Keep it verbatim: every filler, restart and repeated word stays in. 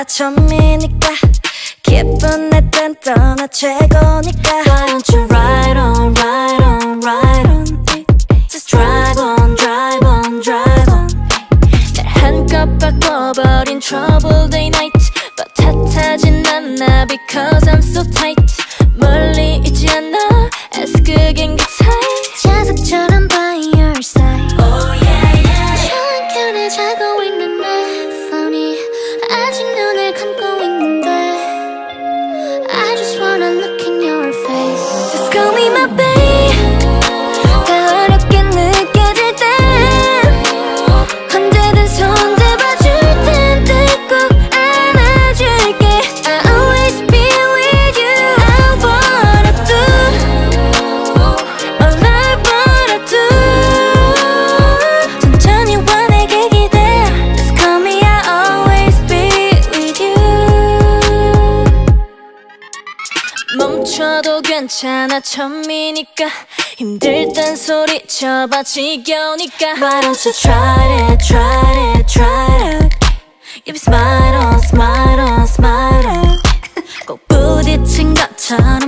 처음이니까 기쁜 날 땐 떠나 최고니까 Why don't you ride on, ride on, ride on Just drive on, drive on, drive on 날 한껏 바꿔버린 trouble day night But 탓하진 않아 because I'm so tight 멀리 있지 않아 as 그긴 게 tight 자석처럼 by your side Oh yeah yeah 천천히 자고 있는 내 폰이 아직 눈을 감고 있는데 I just wanna look in your face Just call me my babe 더 어렵게 느껴질 땐 언제든 손 잡아줄 텐데 꼭 안아줄게 I'll always be with you I wanna do all I wanna do 천천히 와 내게 기대 Just call me I'll always be with you 멈춰도 괜찮아 처음이니까 힘들 땐 소리쳐봐 지겨우니까 Why don't you try it, try it, try it If you smile on, smile on, smile on 꼭 부딪힌 것처럼